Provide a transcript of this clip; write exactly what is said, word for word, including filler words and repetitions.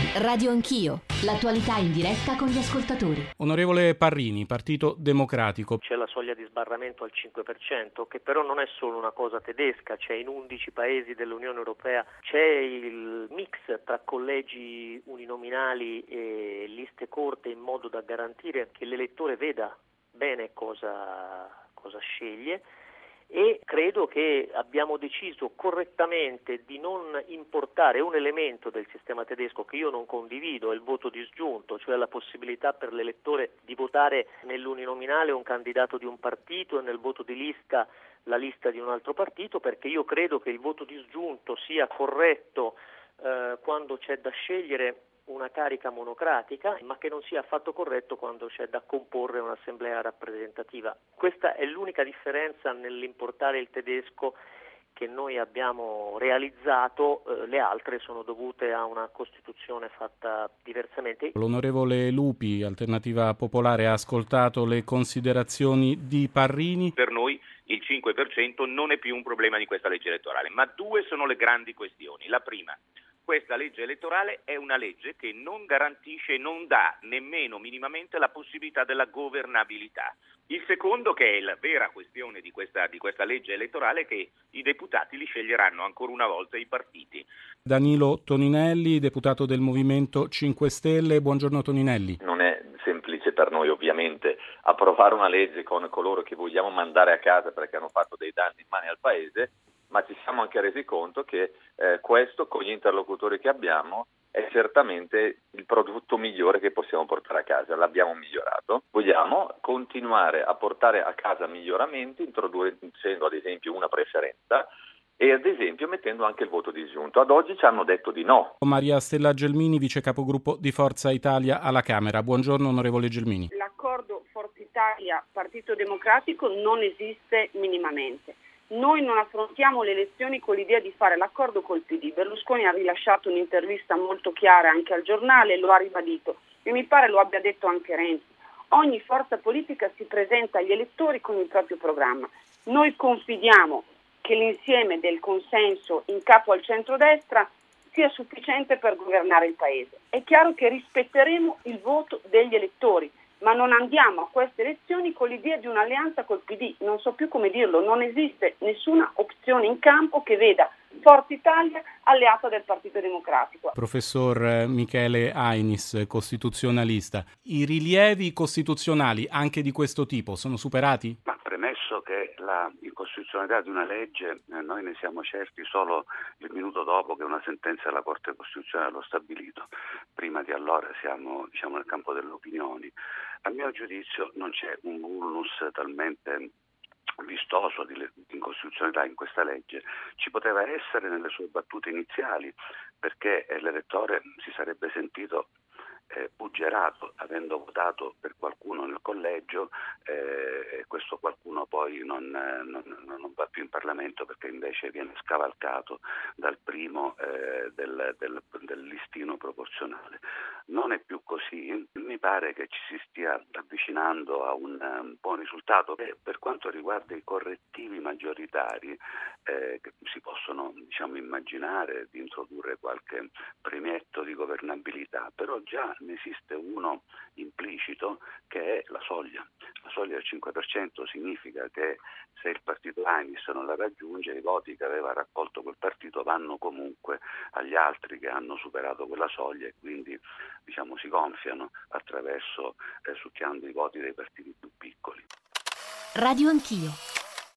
Radio Anch'io, l'attualità in diretta con gli ascoltatori. Onorevole Parrini, Partito Democratico. C'è la soglia di sbarramento al cinque per cento, che però non è solo una cosa tedesca, c'è in undici paesi dell'Unione Europea, c'è il mix tra collegi uninominali e liste corte in modo da garantire che l'elettore veda bene cosa, cosa sceglie. E credo che abbiamo deciso correttamente di non importare un elemento del sistema tedesco che io non condivido, è il voto disgiunto, cioè la possibilità per l'elettore di votare nell'uninominale un candidato di un partito e nel voto di lista la lista di un altro partito, perché io credo che il voto disgiunto sia corretto eh, quando c'è da scegliere una carica monocratica, ma che non sia affatto corretto quando c'è da comporre un'assemblea rappresentativa. Questa è l'unica differenza nell'importare il tedesco che noi abbiamo realizzato, eh, le altre sono dovute a una Costituzione fatta diversamente. L'onorevole Lupi, Alternativa Popolare, ha ascoltato le considerazioni di Parrini. Per noi il cinque per cento non è più un problema di questa legge elettorale, ma due sono le grandi questioni. La prima: questa legge elettorale è una legge che non garantisce e non dà nemmeno minimamente la possibilità della governabilità. Il secondo, che è la vera questione di questa, di questa legge elettorale, è che i deputati li sceglieranno ancora una volta i partiti. Danilo Toninelli, deputato del Movimento cinque Stelle. Buongiorno Toninelli. Non è semplice per noi ovviamente approvare una legge con coloro che vogliamo mandare a casa perché hanno fatto dei danni in mani al Paese, ma ci siamo anche resi conto che eh, questo, con gli interlocutori che abbiamo, è certamente il prodotto migliore che possiamo portare a casa. L'abbiamo migliorato. Vogliamo continuare a portare a casa miglioramenti, introducendo ad esempio una preferenza e ad esempio mettendo anche il voto disgiunto. Ad oggi ci hanno detto di no. Maria Stella Gelmini, vice capogruppo di Forza Italia alla Camera. Buongiorno onorevole Gelmini. L'accordo Forza Italia-Partito Democratico non esiste minimamente. Noi non affrontiamo le elezioni con l'idea di fare l'accordo col P D. Berlusconi ha rilasciato un'intervista molto chiara anche al giornale e lo ha ribadito. E mi pare lo abbia detto anche Renzi. Ogni forza politica si presenta agli elettori con il proprio programma. Noi confidiamo che l'insieme del consenso in capo al centrodestra sia sufficiente per governare il Paese. È chiaro che rispetteremo il voto degli elettori, ma non andiamo a queste elezioni con l'idea di un'alleanza col P D, non so più come dirlo, non esiste nessuna opzione in campo che veda Forza Italia alleata del Partito Democratico. Professor Michele Ainis, costituzionalista, i rilievi costituzionali anche di questo tipo sono superati? Ma premesso che la incostituzionalità di una legge eh, noi ne siamo certi solo il minuto dopo che una sentenza della Corte Costituzionale lo stabilito, prima di allora siamo diciamo nel campo delle opinioni. A mio giudizio non c'è un vulnus talmente vistoso di incostituzionalità in questa legge. Ci poteva essere nelle sue battute iniziali, perché l'elettore si sarebbe sentito eh, buggerato avendo votato per qualcuno nel collegio eh, e questo qualcuno poi non, non, non va più in Parlamento perché invece viene scavalcato dal primo eh, del, del, del listino proporzionale. Non è più così, mi pare che ci si stia avvicinando a un, un buon risultato. E per quanto riguarda i correttivi maggioritari, eh, che si possono diciamo, immaginare di introdurre qualche premietto di governabilità, però già ne esiste uno implicito che è la soglia. La soglia del cinque per cento significa che se il partito Ainis non la raggiunge, i voti che aveva raccolto quel partito vanno comunque agli altri che hanno superato quella soglia e quindi diciamo si gonfiano attraverso eh, succhiando i voti dei partiti più piccoli. Radio Anch'io.